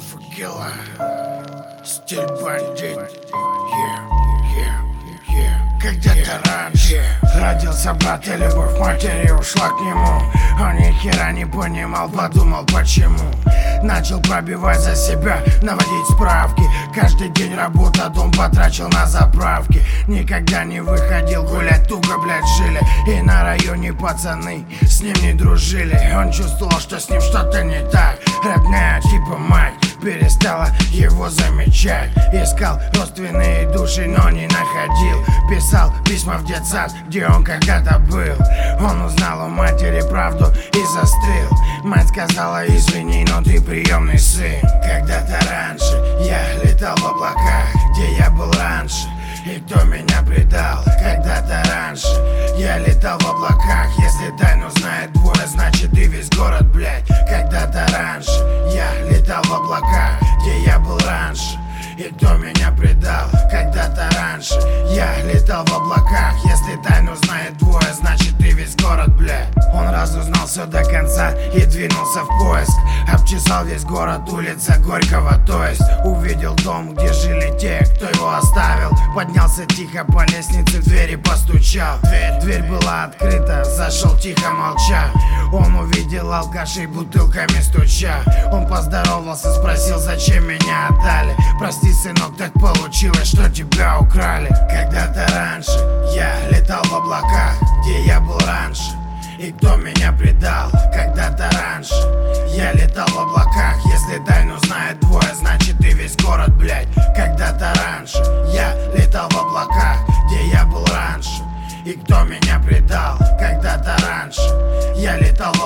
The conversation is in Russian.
факела, стиль бандит. Когда-то раньше родился брат, и любовь матери ушла к нему. Он ни хера не понимал, подумал почему. Начал пробивать за себя, наводить справки. Каждый день работа, дом потрачил на заправки. Никогда не выходил гулять, туго, блядь, жили. И на районе пацаны с ним не дружили. Он чувствовал, что с ним что-то не так. Родная типа мать перестала его замечать. Искал родственные души, но не находил. Писал письма в детсад, где он когда-то был. Он узнал у матери правду и застрял. Мать сказала: извини, но ты приемный сын. Когда-то раньше я летал в облаках, где я был раньше, и кто меня предал. Когда-то раньше я летал в облаках. Если тайну знает двое, значит и весь город, блядь. Когда-то раньше я летал в облаках, где я был раньше, и кто меня предал. Когда-то раньше я летал в облаках. Если тайну знает двое, значит и весь город, блядь. Он разузнал все до конца и двинулся в поиск. Обчесал весь город, улица Горького, то есть. Увидел дом, где жили те, кто его оставил. Поднялся тихо по лестнице, в двери постучал. Дверь была открыта, зашел тихо молча. Он увидел алкашей, бутылками стуча. Он поздоровался, спросил, зачем меня отдали. Прости, сынок, так получилось, что тебя украли. Когда-то раньше я летал в облаках, где я был раньше, и кто меня предал. Когда-то раньше я летал в облаках. Если тайну знает двое, значит и весь город, блядь. Когда-то раньше я летал в облаках, где я был раньше, и кто меня предал. Когда-то раньше я летал в